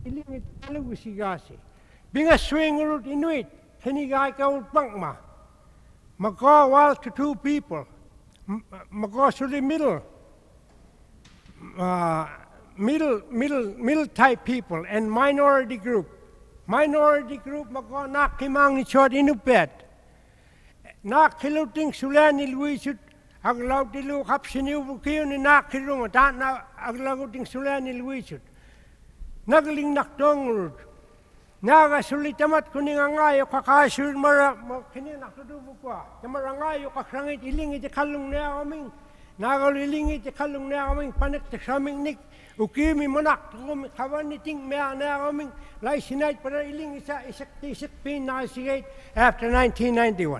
ilingit alugusigasi. Binga swing urut inuit, kanigai ka utpangma. Mako wal to two people. Mako suli middle type people and minority group. Minority group mako nak kimang ni chot inupet. Nak kiluting sulan ilwisut aglaw tilu kapsiniu bukiyo ni nak kilunga ta na aglaw ting sulan ilwisut. Nagling nakdongurut. Naga sulitamat kuningangayo kakasur mara kini naktudubu kwa. Tamarangayo kakrangit ilingit kalung na aming. Nagal ilingit kalung na aming panik te saming nik. Ukimi manak kumi kawani ting mea na aming. Lai sinait para iling isa isak pin na sigate after 1991.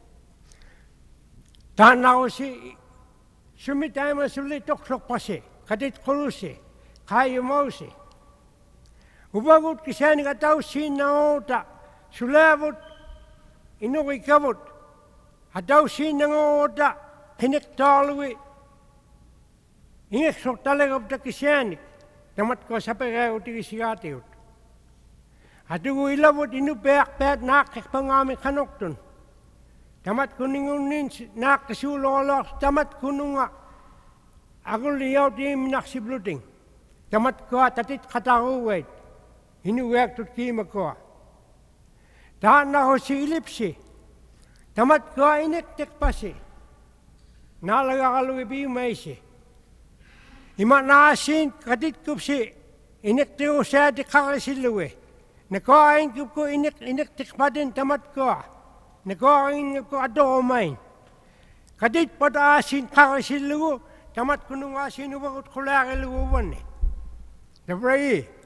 Tanaw si sumitay masulitok pasi. Kadit kurusi. Kayo mausi. Ubagut kisani kataw sinangota, sulabot, inukikabot, ataw sinangota, pinektalwi, ingeksok talagap ta kisani, tamat ko sa pagkayo tigisigatiut. Atugo ilabot inupeak-peak nakik pangami kanokton. Tamat kuningunin nakasulo-olok, tamat kununga, agul liyaw di minaksibluting. Tamat ko tatit katakuwait. Inuwek tut kima ko. Daan na ho si ilipsi. Tamat ko iniktik pa si. Nalaga kaluwi may si. Ima naasin katit kup si. Iniktik ko siya di kakasiluwi. Nakain ko iniktik pa din tamat ko. Nakain ko ado main. Katit pa daasin kakasiluwi. Tamat ko nung asin ubakot kulaki luwan eh. Dabray.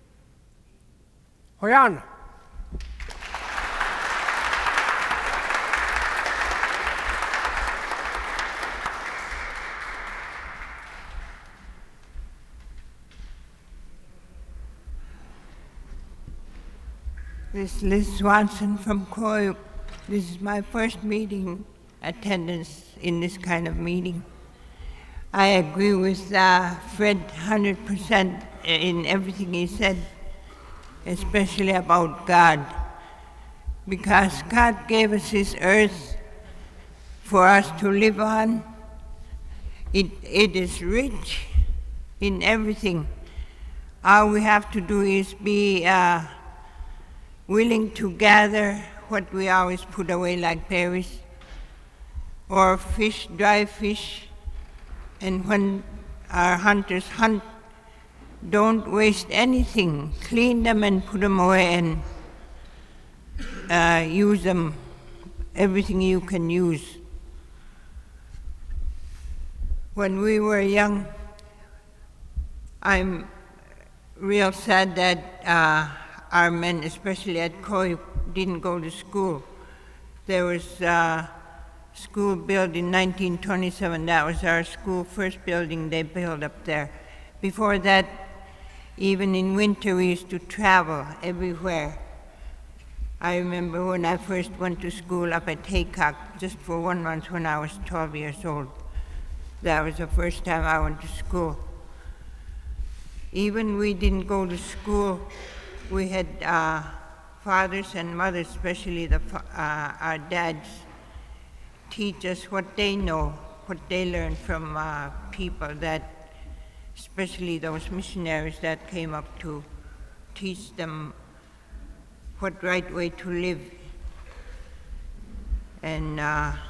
Hoyana. This is Liz Swanson from Koyuk. This is my first meeting attendance in this kind of meeting. I agree with Fred 100% in everything he said, especially about God, because God gave us His earth for us to live on. It is rich in everything. All we have to do is be willing to gather what we always put away like berries, or fish, dry fish, and when our hunters hunt, don't waste anything. Clean them and put them away and use them, everything you can use. When we were young, I'm real sad that our men, especially at Koyuk, didn't go to school. There was a school built in 1927. That was our school first building they built up there. Before that, even in winter, we used to travel everywhere. I remember when I first went to school up at Haycock, just for 1 month when I was 12 years old. That was the first time I went to school. Even we didn't go to school, we had fathers and mothers, especially our dads, teach us what they know, what they learned from people that, especially those missionaries that came up to teach them what right way to live. And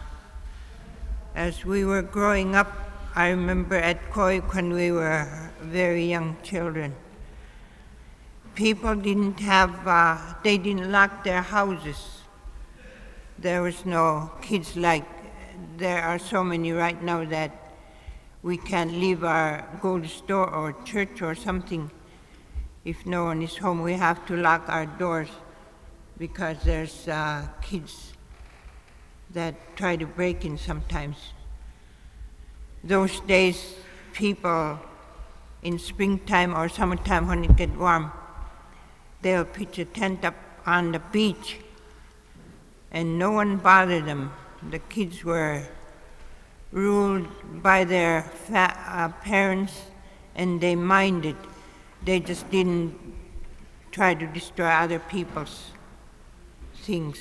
as we were growing up, I remember at Koyuk when we were very young children, people didn't have, they didn't lock their houses. There was no kids like, there are so many right now that we can't leave go to store or church or something. If no one is home, we have to lock our doors because there's kids that try to break in sometimes. Those days, people in springtime or summertime when it gets warm, they'll pitch a tent up on the beach and no one bothered them. The kids were ruled by their parents and they minded. They just didn't try to destroy other people's things.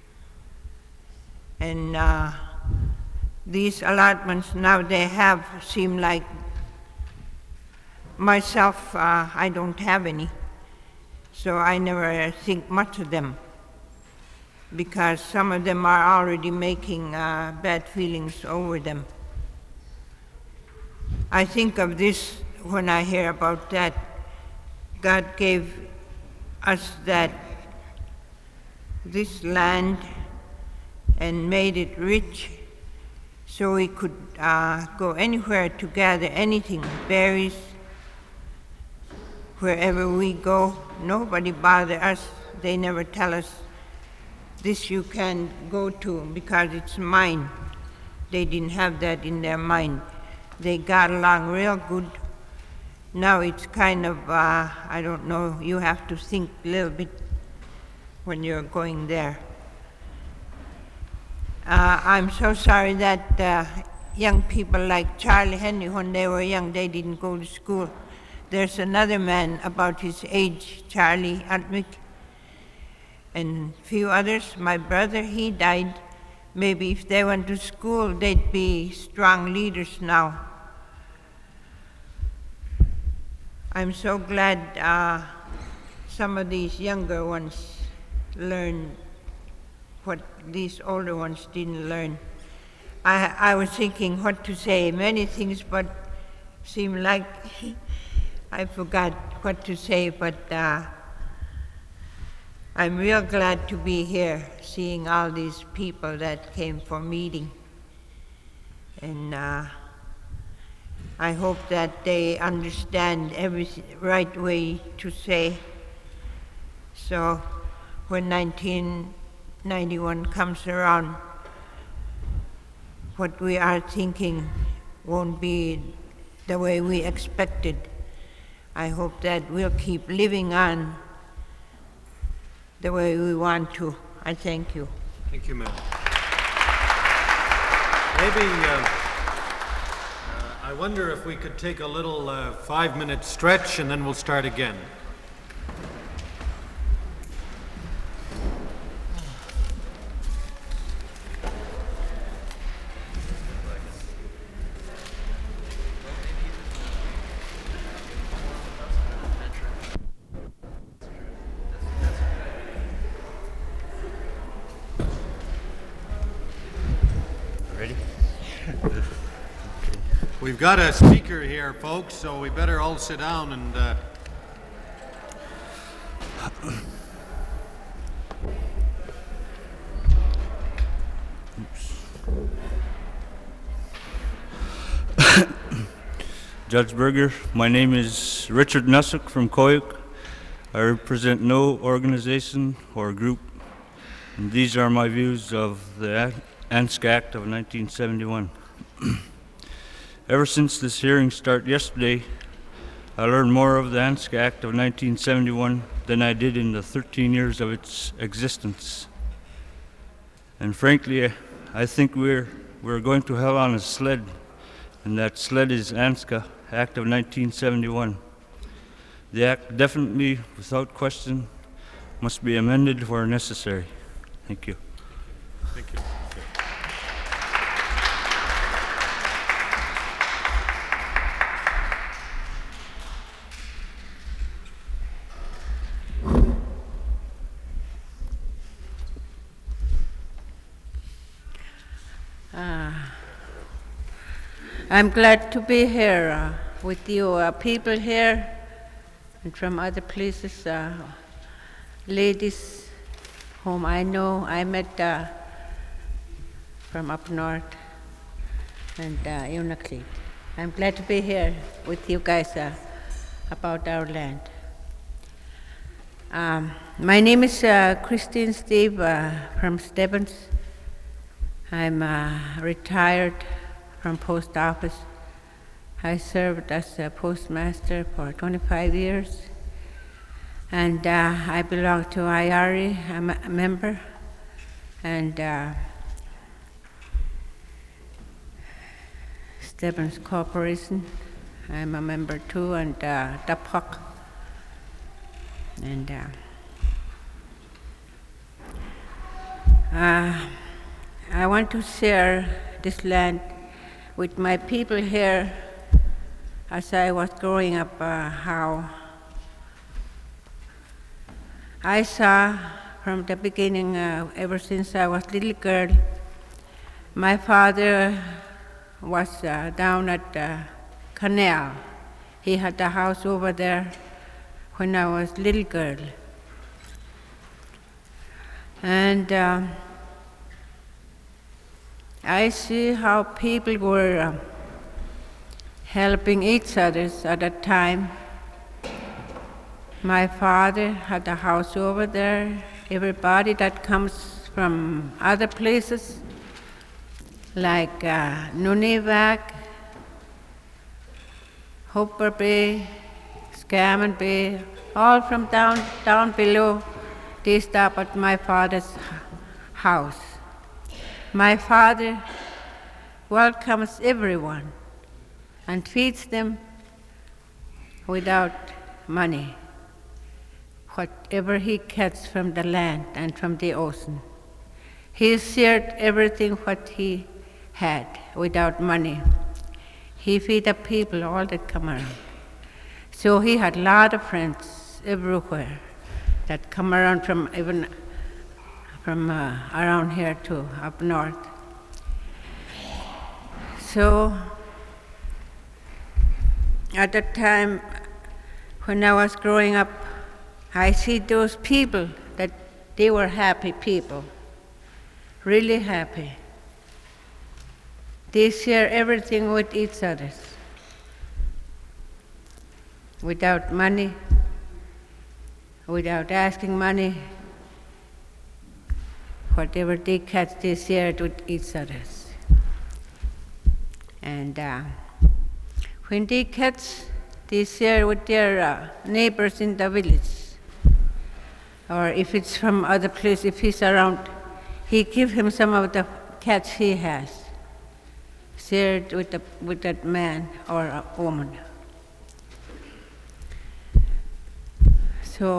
And these allotments now they have seem like myself, I don't have any, so I never think much of them because some of them are already making bad feelings over them. I think of this when I hear about that. God gave us this land and made it rich so we could go anywhere to gather anything, berries, wherever we go. Nobody bother us. They never tell us, this you can go to because it's mine. They didn't have that in their mind. They got along real good. Now it's kind of, I don't know, you have to think a little bit when you're going there. I'm so sorry that young people like Charlie Henry, when they were young, they didn't go to school. There's another man about his age, Charlie Altwick, and a few others. My brother, he died. Maybe if they went to school, they'd be strong leaders now. I'm so glad some of these younger ones learn what these older ones didn't learn. I was thinking what to say, many things, but seemed like I forgot what to say, but I'm real glad to be here, seeing all these people that came for meeting. And I hope that they understand every right way to say. So when 1991 comes around, what we are thinking won't be the way we expected. I hope that we'll keep living on the way we want to. I thank you. Thank you, ma'am. Maybe I wonder if we could take a little 5-minute stretch and then we'll start again. We've got a speaker here, folks, so we better all sit down and Judge Berger, my name is Richard Nussuk from Koyuk. I represent no organization or group, and these are my views of the ANZCA Act of 1971. Ever since this hearing started yesterday, I learned more of the ANZCA Act of 1971 than I did in the 13 years of its existence. And frankly, I think we're going to hell on a sled, and that sled is ANZCA Act of 1971. The act definitely, without question, must be amended where necessary. Thank you. thank you. I'm glad to be here with you people here and from other places, ladies whom I know. I met from up north and Unacleat. I'm glad to be here with you guys about our land. My name is Christine Steve from Stebbins. I'm retired from post office. I served as a postmaster for 25 years, and I belong to IARI. I'm a member, and Stebbins Corporation, I'm a member too, and DAPOC. And I want to share this land with my people here as I was growing up, how I saw from the beginning, ever since I was a little girl, my father was down at the canal. He had a house over there when I was a little girl. And I see how people were helping each other at that time. My father had a house over there. Everybody that comes from other places, like Nunivak, Hooper Bay, Scammon Bay, all from down below, they stop at my father's house. My father welcomes everyone and feeds them without money, whatever he gets from the land and from the ocean. He shared everything what he had without money. He fed the people, all that come around. So he had a lot of friends everywhere that come around from even from around here too, up north. So at that time when I was growing up, I see those people that they were happy people, really happy. They share everything with each other, without money, without asking money. Whatever they catch, they share it with each other. And when they catch, they share with their neighbors in the village. Or if it's from other place, if he's around, he give him some of the catch he has, shared with that man or a woman. So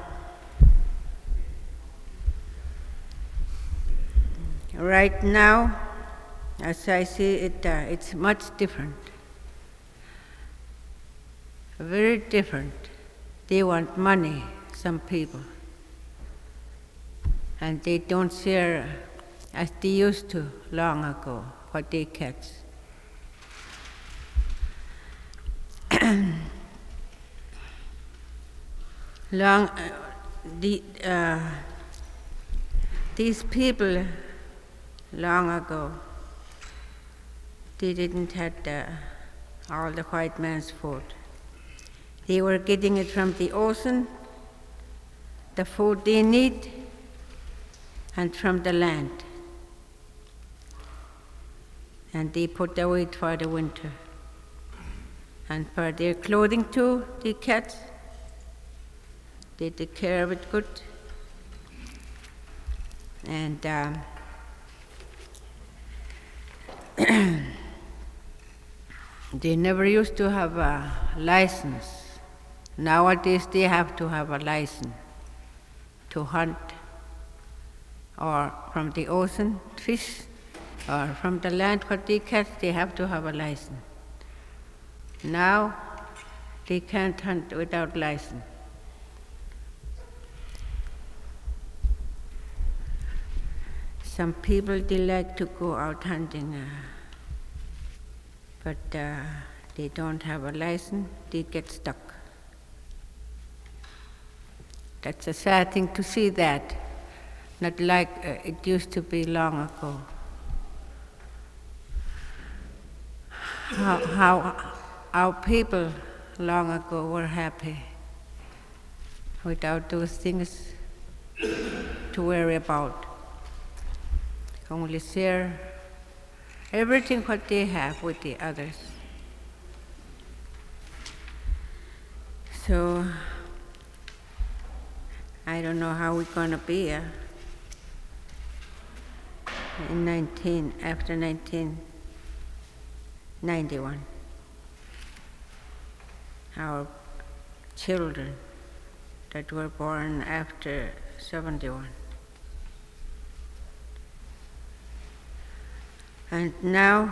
right now, as I see it, it's much different, very different. They want money, some people, and they don't share as they used to long ago, what they catch. These people long ago, they didn't have all the white man's food. They were getting it from the ocean, the food they need, and from the land. And they put away for the winter. And for their clothing too, they catch. They take care of it good. And they never used to have a license. Nowadays they have to have a license to hunt, or from the ocean fish, or from the land what they catch, they have to have a license. Now they can't hunt without license. Some people, they like to go out hunting, but they don't have a license, they get stuck. That's a sad thing to see that, not like it used to be long ago. How our people long ago were happy without those things to worry about. Only share everything what they have with the others. So I don't know how we're going to be after 1991. Our children, that were born after 71. And now,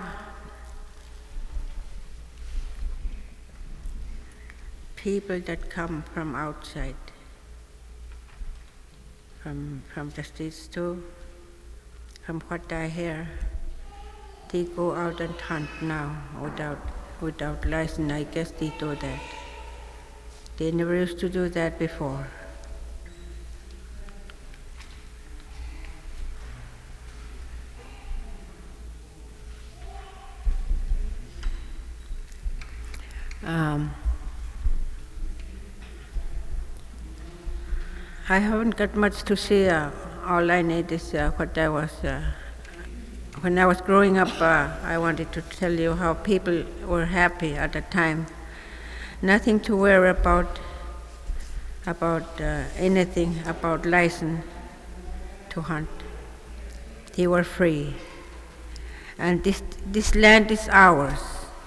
people that come from outside, from the streets too, from what I hear, they go out and hunt now without license. I guess they do that. They never used to do that before. I haven't got much to say. All I need is what I was. When I was growing up, I wanted to tell you how people were happy at the time. Nothing to worry about anything, about license to hunt. They were free. And this land is ours.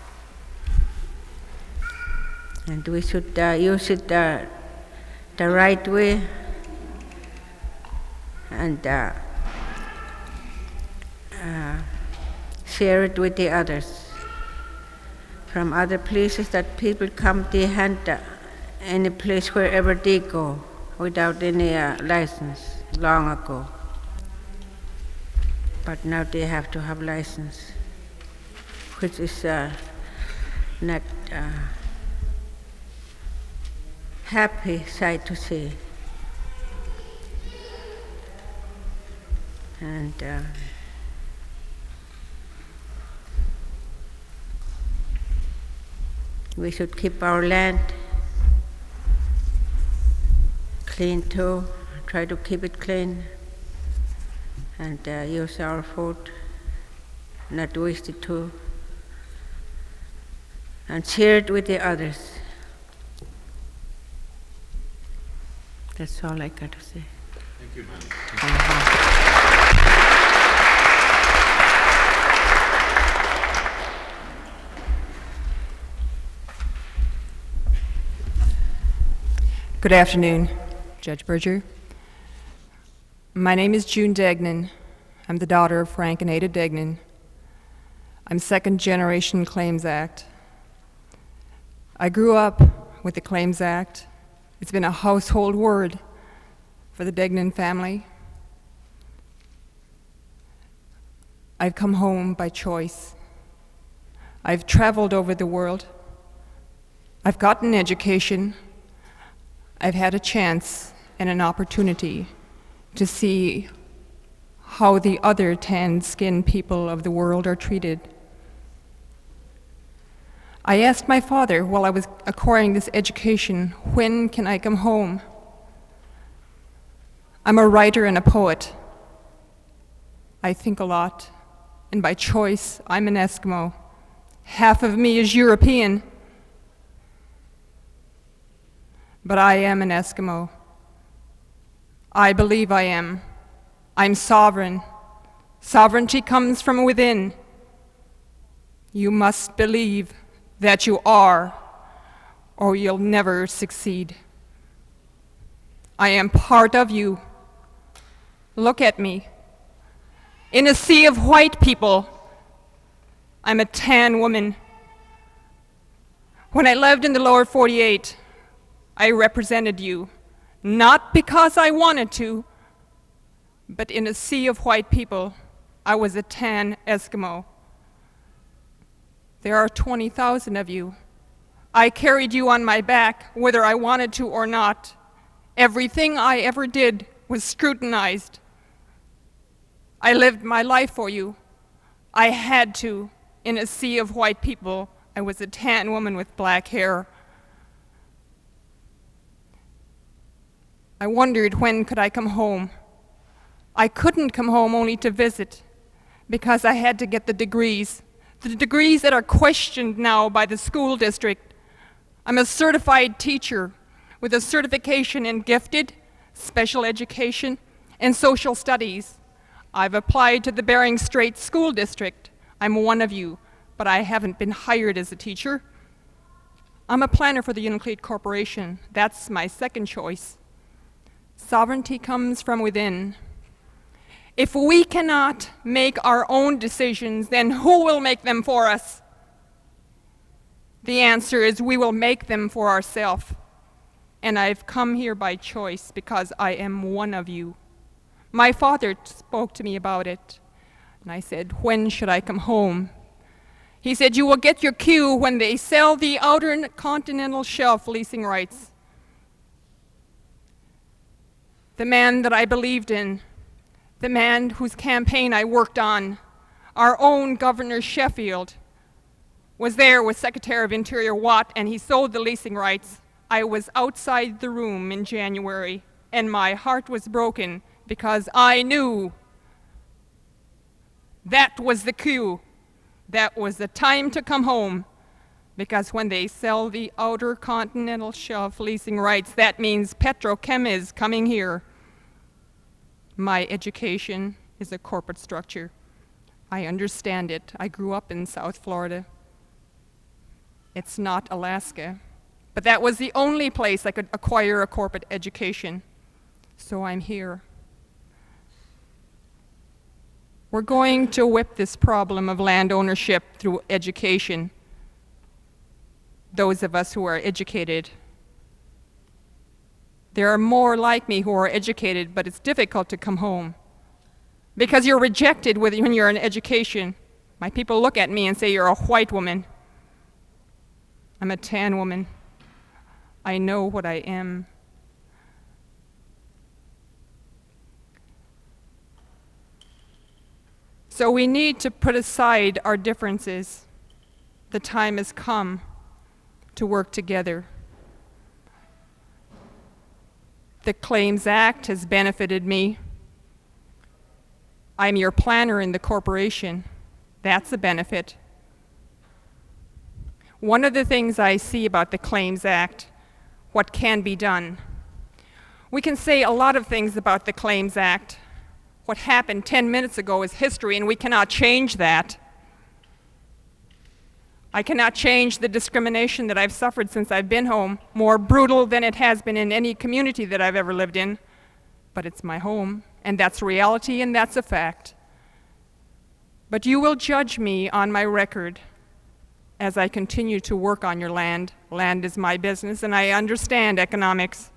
And we should use it the right way and share it with the others. From other places that people come, they hunt any place wherever they go without any license long ago. But now they have to have license, which is not happy sight to see. And we should keep our land clean too, try to keep it clean, and use our food, not waste it too, and share it with the others. That's all I got to say. Thank you, ma'am. Good afternoon, Judge Berger. My name is June Degnan. I'm the daughter of Frank and Ada Degnan. I'm second generation Claims Act. I grew up with the Claims Act. It's been a household word for the Degnan family. I've come home by choice. I've traveled over the world. I've gotten education. I've had a chance and an opportunity to see how the other tan-skinned people of the world are treated. I asked my father while I was acquiring this education, when can I come home? I'm a writer and a poet. I think a lot, and by choice, I'm an Eskimo. Half of me is European, but I am an Eskimo. I believe I am. I'm sovereign. Sovereignty comes from within. You must believe that you are, or you'll never succeed. I am part of you. Look at me. In a sea of white people, I'm a tan woman. When I lived in the lower 48, I represented you, not because I wanted to, but in a sea of white people, I was a tan Eskimo. There are 20,000 of you. I carried you on my back, whether I wanted to or not. Everything I ever did was scrutinized. I lived my life for you. I had to. In a sea of white people, I was a tan woman with black hair. I wondered, when could I come home? I couldn't come home only to visit, because I had to get the degrees that are questioned now by the school district. I'm a certified teacher with a certification in gifted, special education, and social studies. I've applied to the Bering Strait School District. I'm one of you, but I haven't been hired as a teacher. I'm a planner for the Unalakleet Corporation. That's my second choice. Sovereignty comes from within. If we cannot make our own decisions, then who will make them for us? The answer is we will make them for ourselves. And I've come here by choice because I am one of you. My father spoke to me about it, and I said, when should I come home? He said, you will get your cue when they sell the outer continental shelf leasing rights. The man that I believed in, the man whose campaign I worked on, our own Governor Sheffield, was there with Secretary of Interior Watt, and he sold the leasing rights. I was outside the room in January, and my heart was broken because I knew that was the cue. That was the time to come home, because when they sell the outer continental shelf leasing rights, that means Petrochem is coming here. My education is a corporate structure. I understand it. I grew up in South Florida. It's not Alaska, but that was the only place I could acquire a corporate education, so I'm here. We're going to whip this problem of land ownership through education. Those of us who are educated. There are more like me who are educated, but it's difficult to come home because you're rejected when you're in education. My people look at me and say, you're a white woman. I'm a tan woman. I know what I am. So we need to put aside our differences. The time has come to work together. The Claims Act has benefited me. I'm your planner in the corporation. That's a benefit. One of the things I see about the Claims Act, what can be done. We can say a lot of things about the Claims Act. What happened 10 minutes ago is history, and we cannot change that. I cannot change the discrimination that I've suffered since I've been home, more brutal than it has been in any community that I've ever lived in. But it's my home, and that's reality, and that's a fact. But you will judge me on my record as I continue to work on your land. Land is my business, and I understand economics.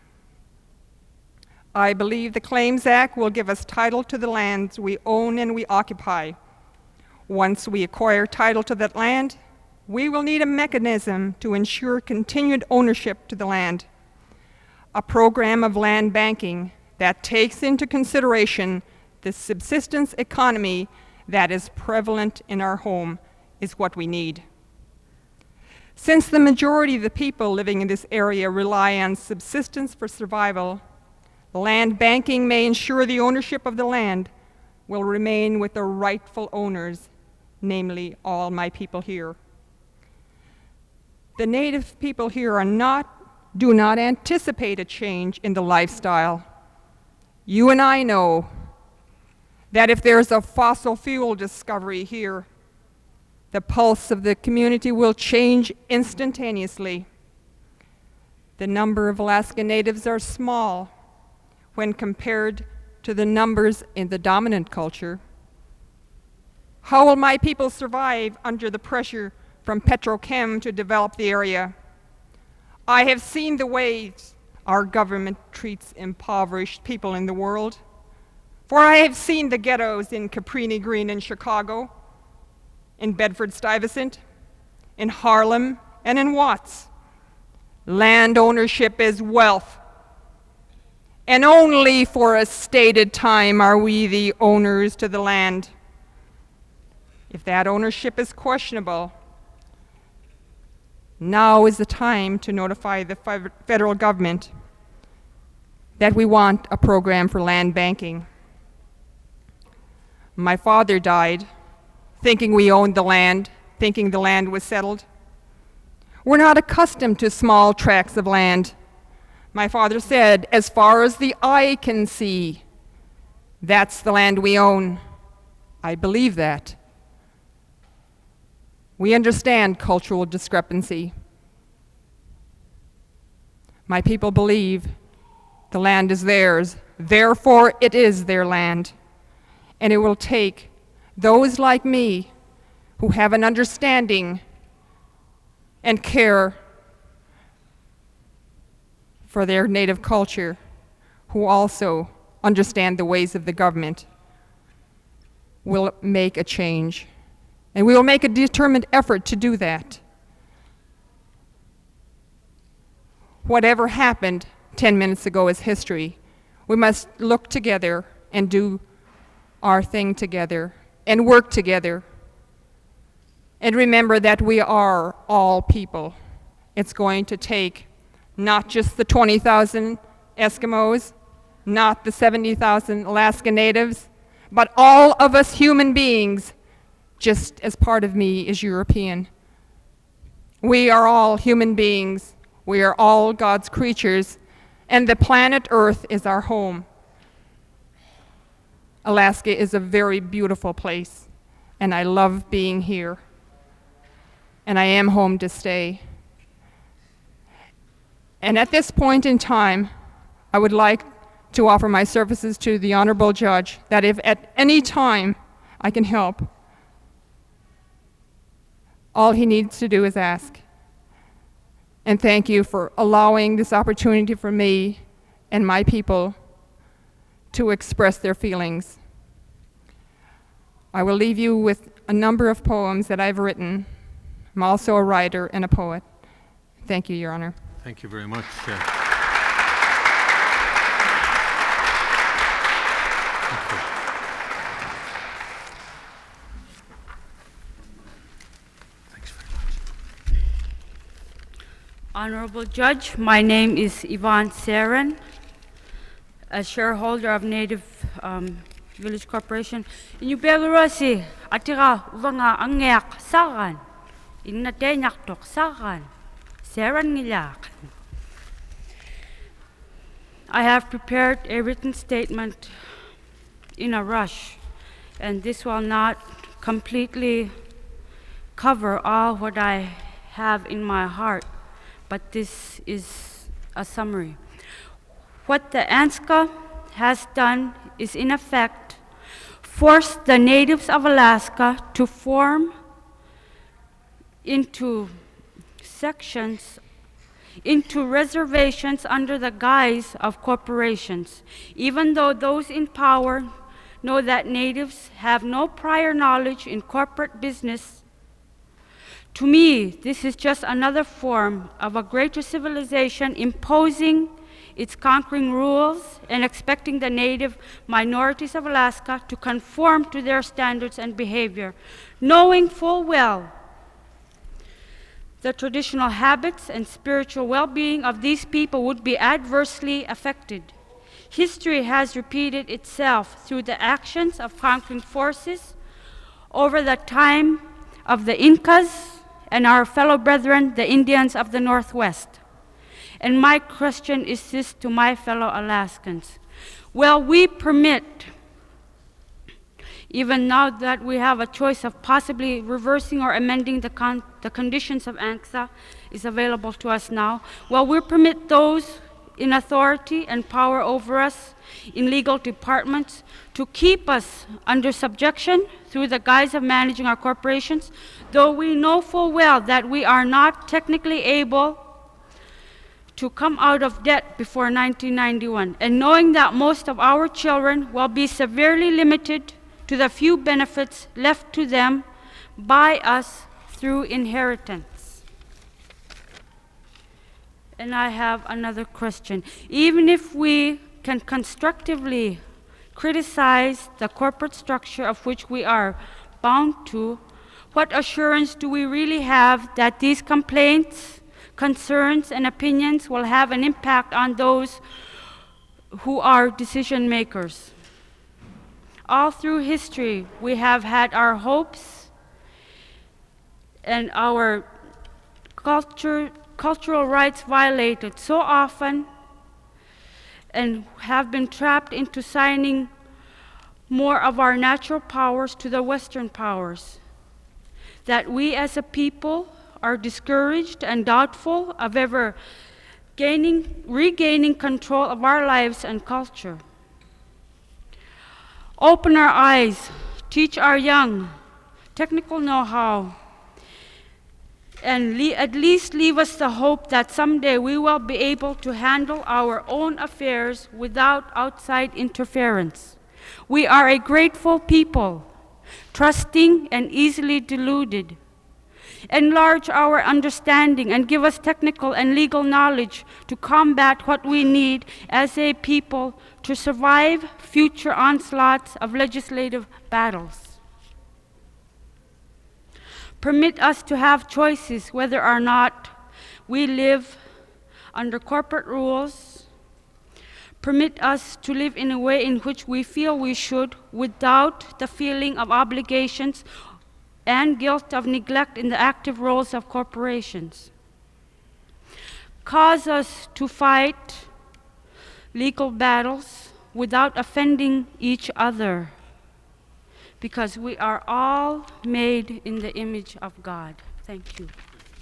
I believe the Claims Act will give us title to the lands we own and we occupy. Once we acquire title to that land, we will need a mechanism to ensure continued ownership to the land. A program of land banking that takes into consideration the subsistence economy that is prevalent in our home is what we need. Since the majority of the people living in this area rely on subsistence for survival, land banking may ensure the ownership of the land will remain with the rightful owners, namely all my people here. The Native people here do not anticipate a change in the lifestyle. You and I know that if there's a fossil fuel discovery here, the pulse of the community will change instantaneously. The number of Alaska Natives are small when compared to the numbers in the dominant culture. How will my people survive under the pressure from Petrochem to develop the area? I have seen the ways our government treats impoverished people in the world, for I have seen the ghettos in Cabrini Green in Chicago, in Bedford-Stuyvesant, in Harlem, and in Watts. Land ownership is wealth, and only for a stated time are we the owners to the land. If that ownership is questionable, now is the time to notify the federal government that we want a program for land banking. My father died thinking we owned the land, thinking the land was settled. We're not accustomed to small tracts of land. My father said, as far as the eye can see, that's the land we own. I believe that. We understand cultural discrepancy. My people believe the land is theirs, therefore it is their land. And it will take those like me who have an understanding and care for their native culture, who also understand the ways of the government, will make a change. And we will make a determined effort to do that. Whatever happened 10 minutes ago is history. We must look together and do our thing together and work together. And remember that we are all people. It's going to take not just the 20,000 Eskimos, not the 70,000 Alaska Natives, but all of us human beings, just as part of me is European. We are all human beings. We are all God's creatures, and the planet Earth is our home. Alaska is a very beautiful place, and I love being here. And I am home to stay. And at this point in time, I would like to offer my services to the Honorable Judge, that if at any time I can help, all he needs to do is ask. And thank you for allowing this opportunity for me and my people to express their feelings. I will leave you with a number of poems that I've written. I'm also a writer and a poet. Thank you, Your Honor. Thank you very much. Honorable Judge, my name is Yvonne Saran, a shareholder of Native Village Corporation. Inubelurosi atira uvanga angyak saran. Inatenyak tok saran. Saran ngilak. I have prepared a written statement in a rush, and this will not completely cover all what I have in my heart, but this is a summary. What the ANZCA has done is, in effect, force the natives of Alaska to form into sections, into reservations under the guise of corporations, even though those in power know that natives have no prior knowledge in corporate business. To me, this is just another form of a greater civilization imposing its conquering rules and expecting the native minorities of Alaska to conform to their standards and behavior, knowing full well the traditional habits and spiritual well-being of these people would be adversely affected. History has repeated itself through the actions of conquering forces over the time of the Incas and our fellow brethren, the Indians of the Northwest. And my question is this to my fellow Alaskans. Will we permit, even now that we have a choice of possibly reversing or amending the conditions of ANZCA is available to us now, will we permit those in authority and power over us in legal departments to keep us under subjection through the guise of managing our corporations, though we know full well that we are not technically able to come out of debt before 1991, and knowing that most of our children will be severely limited to the few benefits left to them by us through inheritance? And I have another question. Even if we can constructively criticize the corporate structure of which we are bound to, what assurance do we really have that these complaints, concerns, and opinions will have an impact on those who are decision makers? All through history, we have had our hopes and our cultural rights violated so often, and have been trapped into signing more of our natural powers to the Western powers, that we as a people are discouraged and doubtful of ever regaining control of our lives and culture. Open our eyes, teach our young technical know-how, and at least leave us the hope that someday we will be able to handle our own affairs without outside interference. We are a grateful people, trusting and easily deluded. Enlarge our understanding and give us technical and legal knowledge to combat what we need as a people to survive future onslaughts of legislative battles. Permit us to have choices whether or not we live under corporate rules. Permit us to live in a way in which we feel we should without the feeling of obligations and guilt of neglect in the active roles of corporations. Cause us to fight legal battles without offending each other, because we are all made in the image of God. Thank you.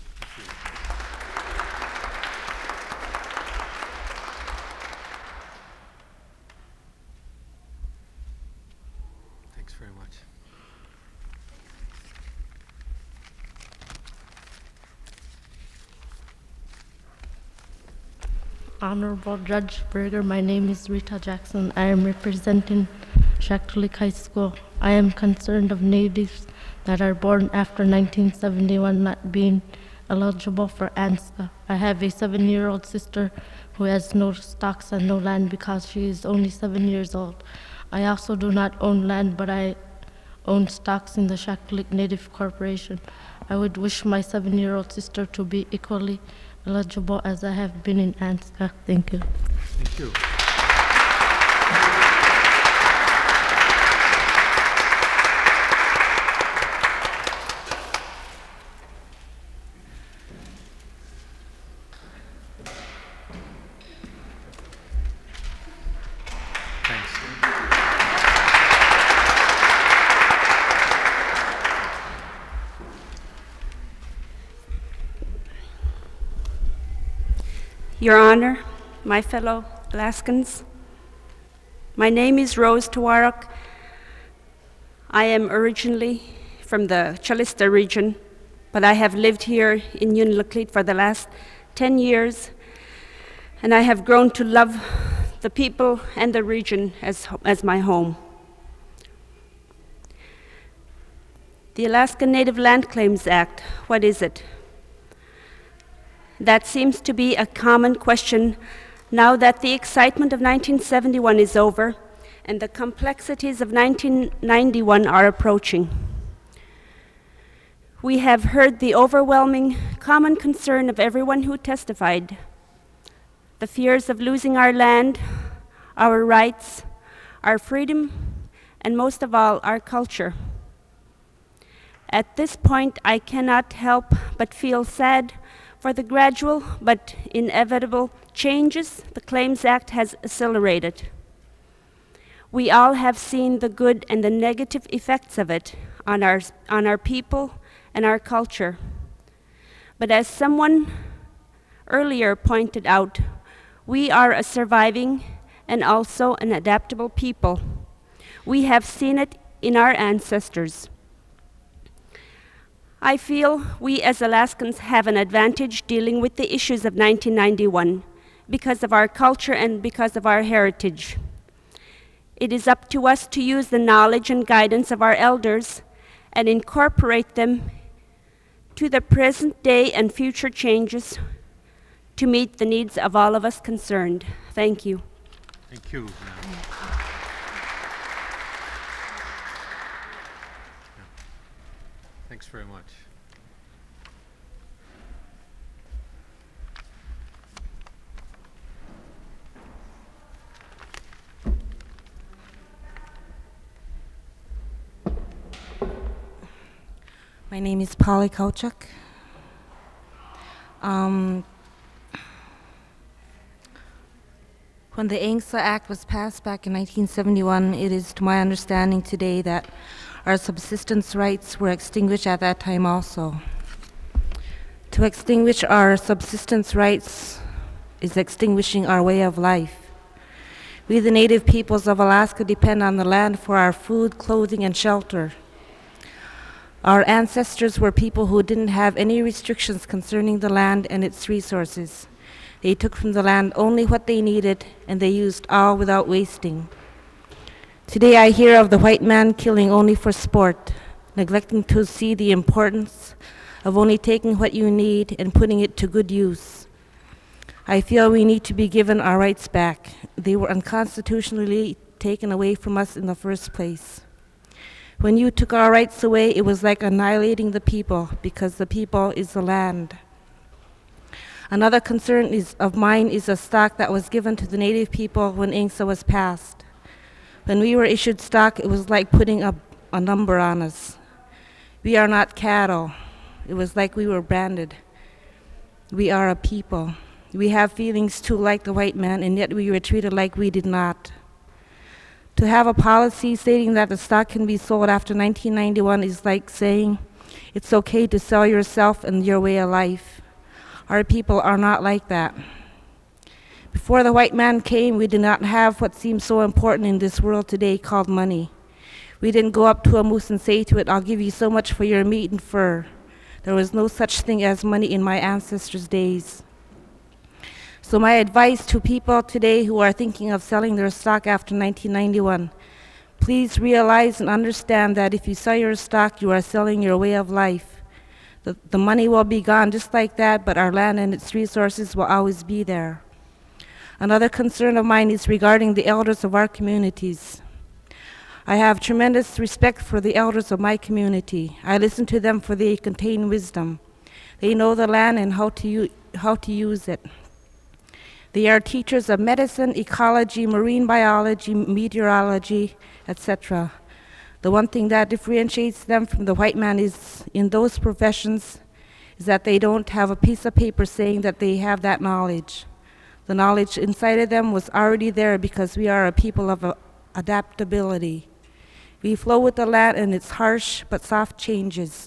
Thanks very much. Honorable Judge Berger, my name is Rita Jackson. I am representing Shaktoolik High School. I am concerned of natives that are born after 1971 not being eligible for ANSCA. I have a 7-year-old sister who has no stocks and no land because she is only 7 years old. I also do not own land, but I own stocks in the Shaktoolik Native Corporation. I would wish my 7-year-old sister to be equally eligible as I have been in ANSCA. Thank you. Thank you. Your Honor, my fellow Alaskans, my name is Rose Tawarok. I am originally from the Chalister region, but I have lived here in Unalakleet for the last 10 years, and I have grown to love the people and the region as my home. The Alaska Native Land Claims Act, what is it? That seems to be a common question now that the excitement of 1971 is over and the complexities of 1991 are approaching. We have heard the overwhelming common concern of everyone who testified, the fears of losing our land, our rights, our freedom, and most of all, our culture. At this point, I cannot help but feel sad for the gradual but inevitable changes the Claims Act has accelerated. We all have seen the good and the negative effects of it on our people and our culture. But as someone earlier pointed out, we are a surviving and also an adaptable people. We have seen it in our ancestors. I feel we as Alaskans have an advantage dealing with the issues of 1991 because of our culture and because of our heritage. It is up to us to use the knowledge and guidance of our elders and incorporate them to the present day and future changes to meet the needs of all of us concerned. Thank you. Thank you. Thanks very much. My name is Polly Kauchuk. When the ANCSA Act was passed back in 1971, it is to my understanding today that our subsistence rights were extinguished at that time also. To extinguish our subsistence rights is extinguishing our way of life. We, the native peoples of Alaska, depend on the land for our food, clothing, and shelter. Our ancestors were people who didn't have any restrictions concerning the land and its resources. They took from the land only what they needed, and they used all without wasting. Today I hear of the white man killing only for sport, neglecting to see the importance of only taking what you need and putting it to good use. I feel we need to be given our rights back. They were unconstitutionally taken away from us in the first place. When you took our rights away, it was like annihilating the people, because the people is the land. Another concern of mine is a stock that was given to the native people when INGSA was passed. When we were issued stock, it was like putting a number on us. We are not cattle. It was like we were branded. We are a people. We have feelings too like the white man, and yet we were treated like we did not. To have a policy stating that the stock can be sold after 1991 is like saying it's okay to sell yourself and your way of life. Our people are not like that. Before the white man came, we did not have what seems so important in this world today called money. We didn't go up to a moose and say to it, "I'll give you so much for your meat and fur." There was no such thing as money in my ancestors' days. So my advice to people today who are thinking of selling their stock after 1991, please realize and understand that if you sell your stock, you are selling your way of life. The money will be gone just like that, but our land and its resources will always be there. Another concern of mine is regarding the elders of our communities. I have tremendous respect for the elders of my community. I listen to them for they contain wisdom. They know the land and how to use it. They are teachers of medicine, ecology, marine biology, meteorology, etc. The one thing that differentiates them from the white man is in those professions is that they don't have a piece of paper saying that they have that knowledge. The knowledge inside of them was already there because we are a people of adaptability. We flow with the land and its harsh but soft changes.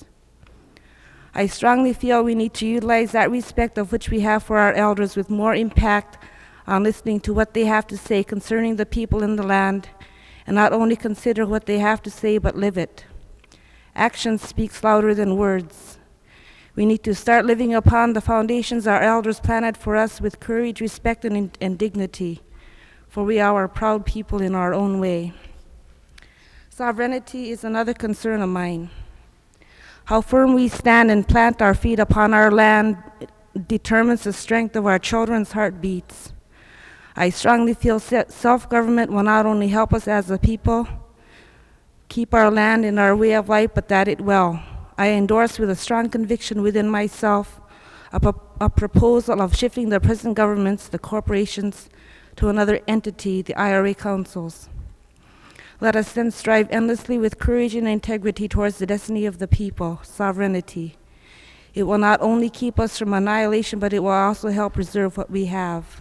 I strongly feel we need to utilize that respect of which we have for our elders with more impact on listening to what they have to say concerning the people in the land, and not only consider what they have to say, but live it. Action speaks louder than words. We need to start living upon the foundations our elders planted for us with courage, respect, and dignity, for we are a proud people in our own way. Sovereignty is another concern of mine. How firm we stand and plant our feet upon our land determines the strength of our children's heartbeats. I strongly feel self-government will not only help us as a people keep our land and our way of life, but that it will. I endorse with a strong conviction within myself a proposal of shifting the present governments, the corporations, to another entity, the IRA councils. Let us then strive endlessly with courage and integrity towards the destiny of the people, sovereignty. It will not only keep us from annihilation, but it will also help preserve what we have.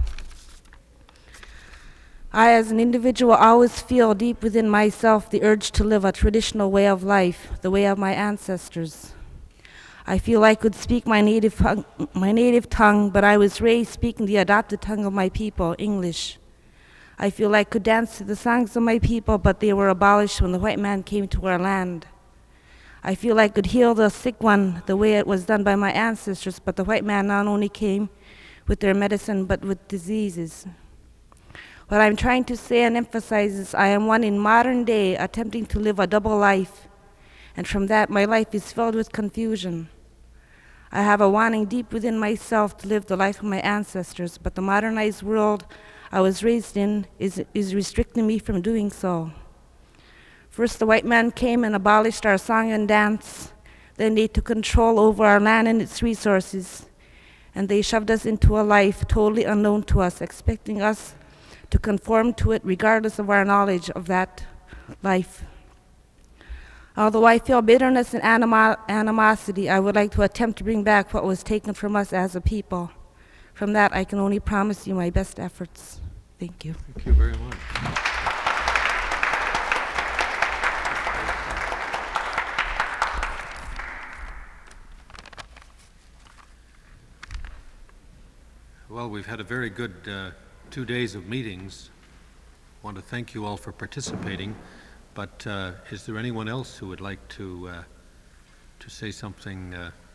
I, as an individual, always feel deep within myself the urge to live a traditional way of life, the way of my ancestors. I feel I could speak my native tongue, but I was raised speaking the adopted tongue of my people, English. I feel I could dance to the songs of my people, but they were abolished when the white man came to our land. I feel I could heal the sick one the way it was done by my ancestors, but the white man not only came with their medicine, but with diseases. What I'm trying to say and emphasize is I am one in modern day attempting to live a double life, and from that my life is filled with confusion. I have a wanting deep within myself to live the life of my ancestors, but the modernized world I was raised in is restricting me from doing so. First, the white man came and abolished our song and dance. Then they took control over our land and its resources, and they shoved us into a life totally unknown to us, expecting us to conform to it regardless of our knowledge of that life. Although I feel bitterness and animosity, I would like to attempt to bring back what was taken from us as a people. From that, I can only promise you my best efforts. Thank you. Thank you very much. Well, Well, we've had a very good 2 days of meetings. I want to thank you all for participating, but is there anyone else who would like to say something?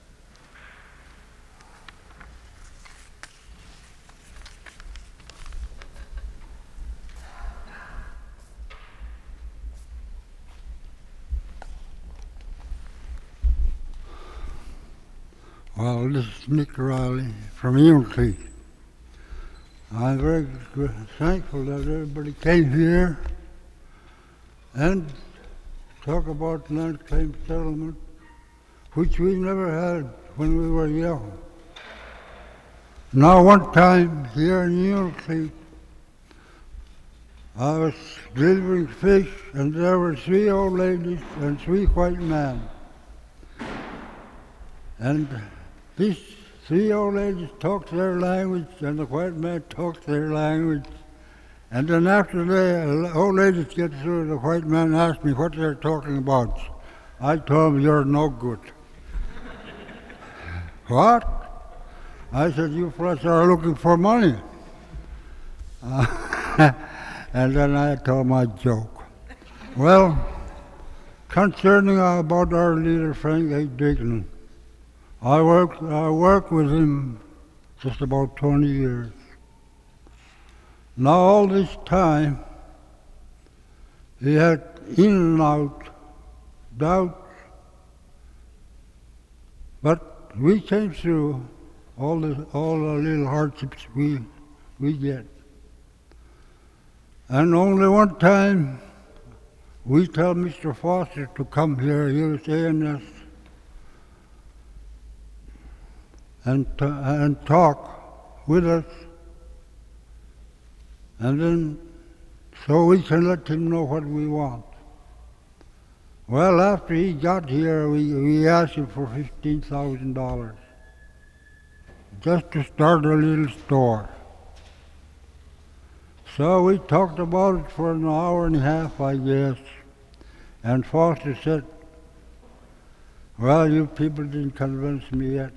Well, this is Nick Riley from Unity. I'm very thankful that everybody came here and talk about land claim settlement, which we never had when we were young. Now, one time here in Unity, I was delivering fish, and there were 3 old ladies and 3 white men. And these 3 old ladies talked their language, and the white man talked their language. And then after the old ladies get through, the white man asked me what they're talking about. I told him, "You're no good." What? I said, "You fellas are looking for money." And then I told my joke. Well, concerning about our leader, Frank A. Dignan, I worked with him just about 20 years. Now all this time, he had in and out doubts, but we came through all the little hardships we get. And only one time, we tell Mr. Foster to come here, he was ANS, and talk with us, and then so we can let him know what we want. Well, after he got here, we asked him for $15,000 just to start a little store. So we talked about it for an hour and a half, I guess, and Foster said, "Well, you people didn't convince me yet."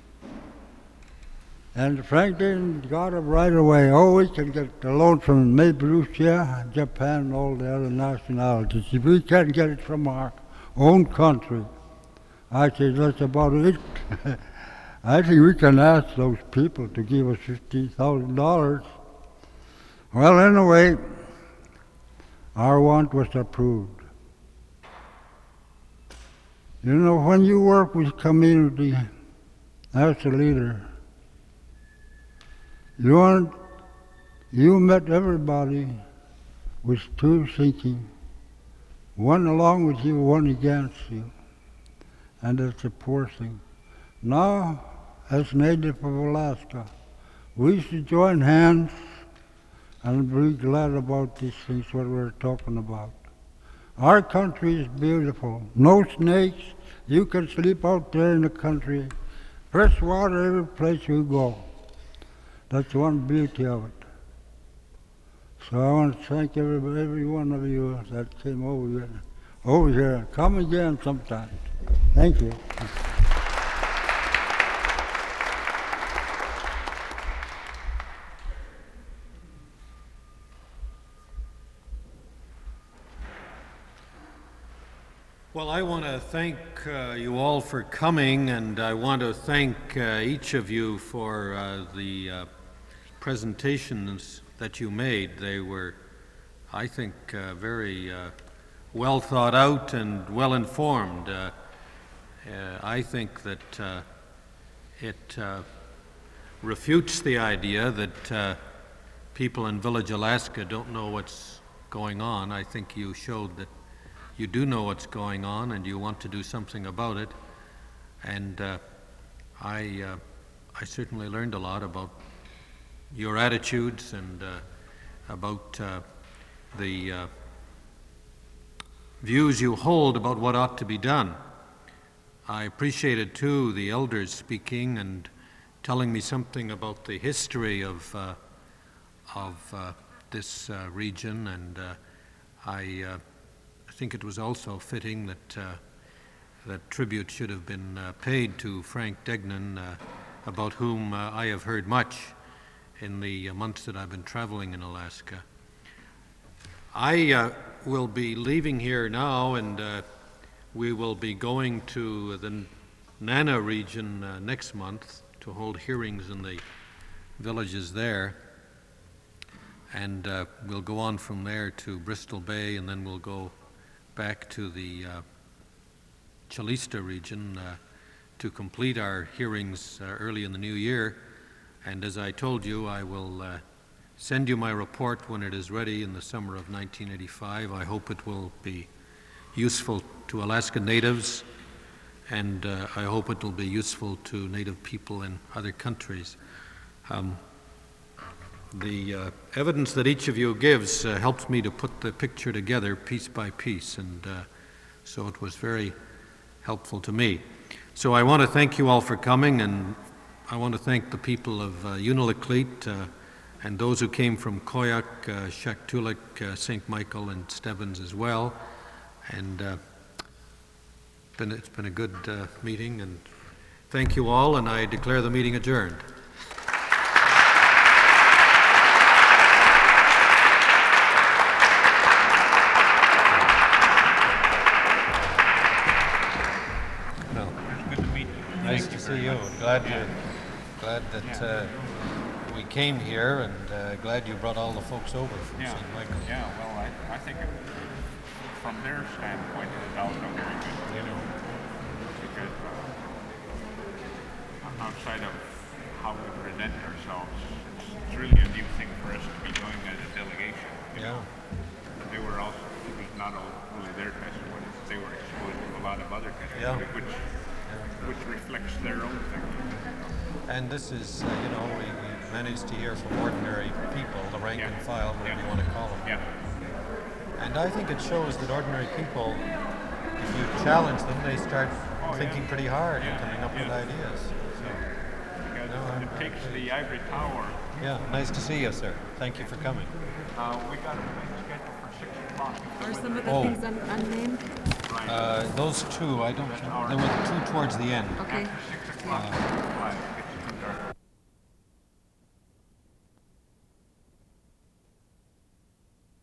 And Franklin got it right away. "Oh, we can get the loan from maybe Russia, Japan, and all the other nationalities. If we can't get it from our own country," I said, "that's about it." I think we can ask those people to give us $15,000. Well, anyway, our want was approved. You know, when you work with community as a leader, you met everybody with 2 thinking, one along with you, one against you, and it's a poor thing. Now, as native of Alaska, we should join hands and be glad about these things, what we're talking about. Our country is beautiful. No snakes. You can sleep out there in the country. Fresh water every place you go. That's one beauty of it. So I want to thank every one of you that came over here. Come again sometime. Thank you. Well, I want to thank you all for coming, and I want to thank each of you for the presentations that you made. They were, I think, very well thought out and well informed. I think that it refutes the idea that people in Village, Alaska don't know what's going on. I think you showed that you do know what's going on and you want to do something about it. And I certainly learned a lot about your attitudes and about the views you hold about what ought to be done. I appreciated too the elders speaking and telling me something about the history of this region, and I think it was also fitting that that tribute should have been paid to Frank Dignan, about whom I have heard much, in the months that I've been traveling in Alaska. I will be leaving here now, and we will be going to the Nana region next month to hold hearings in the villages there. And we'll go on from there to Bristol Bay, and then we'll go back to the Chilista region to complete our hearings early in the new year. And as I told you, I will send you my report when it is ready in the summer of 1985. I hope it will be useful to Alaska Natives, and I hope it will be useful to Native people in other countries. The evidence that each of you gives helps me to put the picture together piece by piece, and so it was very helpful to me. So I want to thank you all for coming, and I want to thank the people of Unalakleet and those who came from Koyuk, Shaktoolik, St. Michael, and Stebbins as well. And it's been a good meeting, and thank you all, and I declare the meeting adjourned. Nice to see you. Glad that we came here, and glad you brought all the folks over from St. Michael. Yeah, well, I think from their standpoint, it's also very good, because outside of how we present ourselves, it's really a new thing for us to be doing as a delegation. You know? They were also, it was not only their testimony, they were exposed to a lot of other testimony, which reflects their own thing. And this is, we managed to hear from ordinary people, the rank and file, whatever you want to call them. Yeah. And I think it shows that ordinary people, if you challenge them, they start thinking pretty hard and coming up with ideas. So, it takes the ivory tower. Yeah, nice to see you, sir. Thank you for coming. We got a schedule for 6 o'clock. Are some of the things unnamed? Those two, I don't. There were two towards the end. Okay. After 6 o'clock.